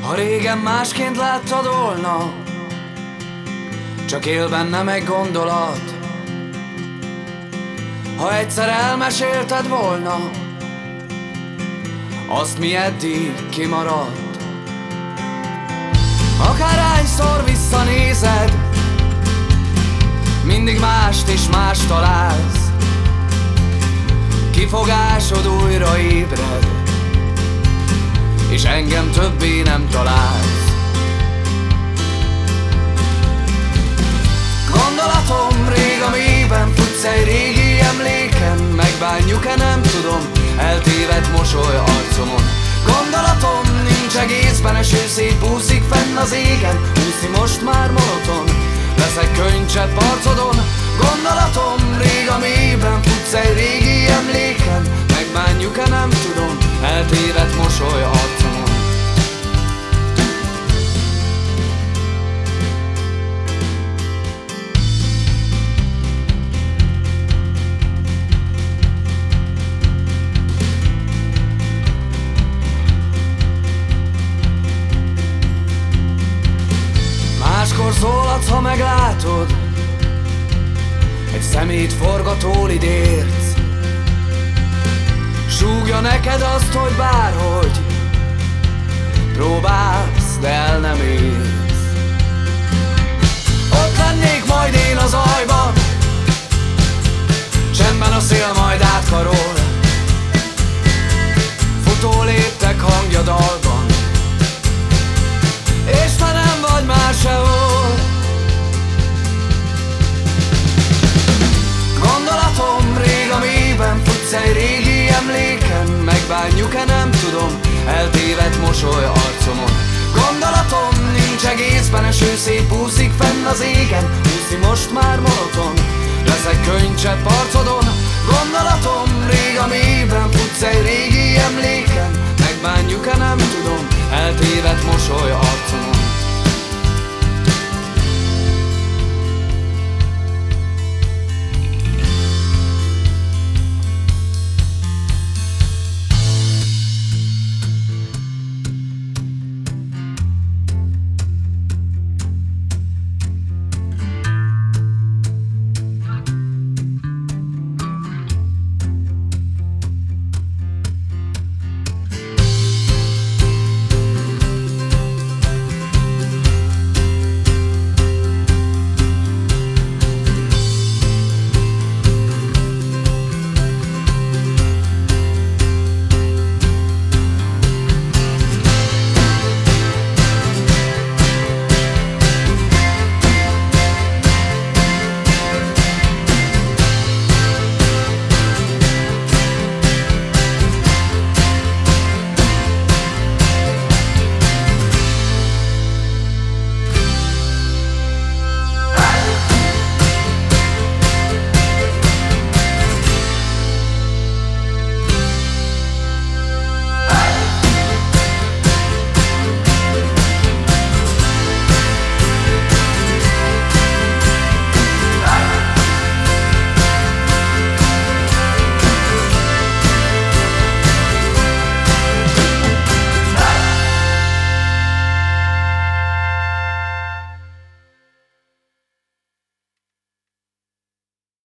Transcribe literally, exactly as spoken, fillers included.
Ha régen másként láttad volna, csak él bennem egy gondolat. Ha egyszer elmesélted volna azt, mi eddig kimaradt. Akárhányszor visszanézed, mindig mást és mást találsz. Kifogásod újra ébred, és engem többé nem találsz. Gondolatom rég a mélyben, futsz egy régi emléken, megbánjuk-e nem tudom, eltévedt mosoly arcomon. Gondolatom nincs egészben, eső szép úszik fenn az égen, úszni most már monoton, leszek könycsepp arcodon. Gondolatom rég a mélyben, futsz egy régi emléken, megbánjuk-e nem tudom, eltévedt mosoly arcomon. Máskor szóladsz, ha meglátod egy szemét forgató lidérc, súgja neked azt, hogy bárhogy próbálsz, de el nem érsz. Ott lennék majd én az ajban, csendben a szél majd átkarol, futó léptek hangja dalban, és te nem vagy már sehol. Gondolatom rég a mélyben, futsz egy régi emléken, megbánjuk-e nem tudom, eltévedt mosoly arcomon. Gondolatom nincs egészben, eső szép úszik fenn az égen, úszni most már monoton, leszek könycsepp arcodon. Gondolatom rég a mélyben, futsz egy régi emléken, megbánjuk-e nem tudom, eltévedt mosoly arcomon.